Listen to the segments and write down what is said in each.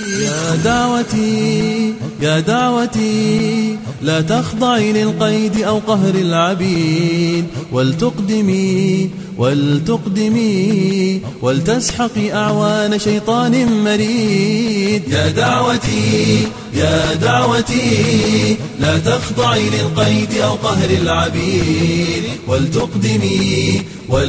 يا دعوتي يا دعوتي لا تخضعي للقيد أو قهر العبيد، ولتقدمي ولتسحقي أعوان شيطان مريد. يا دعوتي يا دعوتي لا تخضعي للقيد أو قهر العبيد، ولتقدمي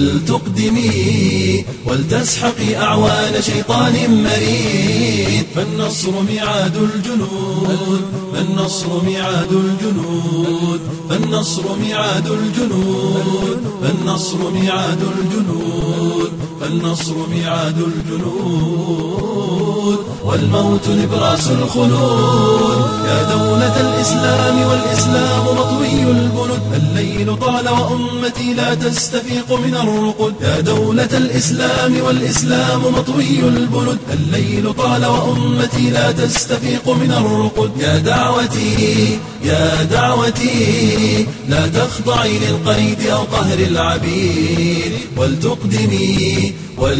ولتسحقي أعوان شيطان مريد. فالنصر ميعاد الجنود، فالنصر ميعاد الجنود، فالنصر ميعاد الجنود، فالنصر ميعاد الجنود، فالنصر ميعاد الجنود، والموت نبراس الخلود. يا دولة الإسلام والإسلام مطوي البنود، الليل طال وأمتي لا تستفيق من الرقد. يا دولة الإسلام والإسلام مطوي البنود، الليل طال وأمتي لا تستفيق من الرقد. يا دعوتي يا دعوتي لا تخضعي للقيد أو قهر العبيد، ولتقدمي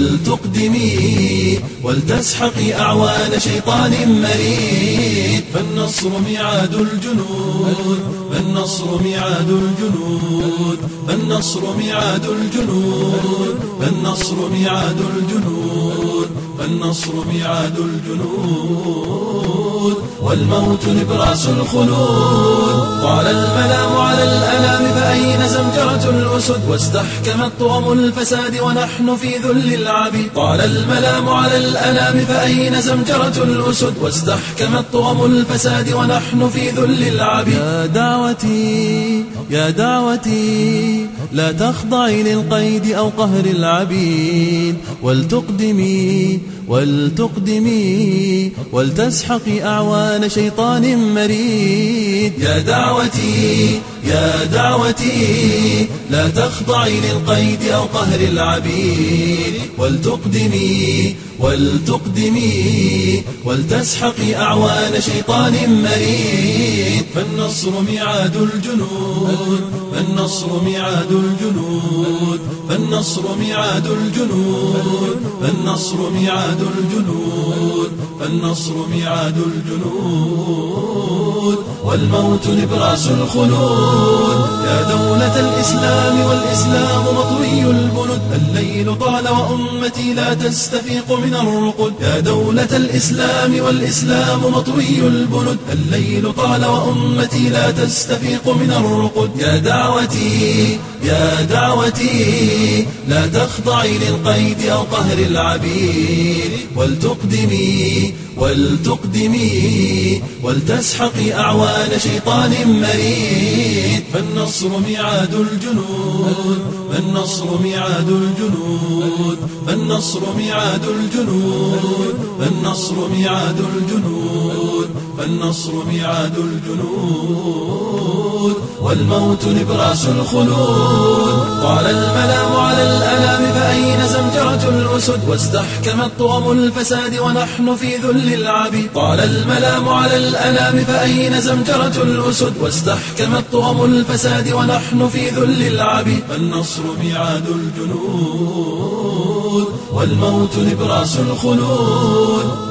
ولتسحقي أعوان شيطان مريد. فالنصر ميعاد الجنود، فالنصر ميعاد الجنود، فالنصر ميعاد الجنود، فالنصر ميعاد الجنود، فالنصر ميعاد الجنود، والموت نبراس الخلود. طال الملام على الأنام فأين زمجرة الأسد، واستحكمت طعم الفساد ونحن في ذل العبيد. طال الملام على الأنام فأين زمجرة الأسد، واستحكمت طعم الفساد ونحن في ذل العبيد. يا دعوتي يا دعوتي لا تخضعي للقيد أو قهر العبيد، ولتقدمي ولتسحقي أعوان شيطان مريد. يا دعوتي يا دعوتي لا تخضعي للقيد أو قهر العبيد، ولتقدمي ولتسحقي أعوان شيطان مريد. فالنصر ميعاد الجنود، فالنصر ميعاد الجنود، فالنصر ميعاد الجنود، فالنصر ميعاد الجنود، فالنصر ميعاد الجنود، والموت نبراس الخلود. يا دولة الإسلام والإسلام مطوي البنود، الليل طال وأمتي لا تستفيق من الرقد. يا دولة الإسلام والإسلام مطوي البنود، الليل طال وأمتي لا تستفيق من الرقد. يا دعوتي يا دعوتي لا تخضعي للقيد أو قهر العبيد، ولتقدمي ولتسحقي أعوان شيطان مريد. فالنصر ميعاد الجنود، فالنصر ميعاد الجنود، فالنصر ميعاد الجنود، فالنصر ميعاد الجنود، فالنصر ميعاد الجنود، والموت نبراس الخلود. طال الملام على الأنام فأين زمجرة الأسد، واستحكمت طعم الفساد ونحن في ذل العبيد. طال الملام على الأنام فأين زمجرة الأسد، واستحكمت طعم الفساد ونحن في ذل العبيد. فالنصر ميعاد الجنود، والموت نبراس الخلود.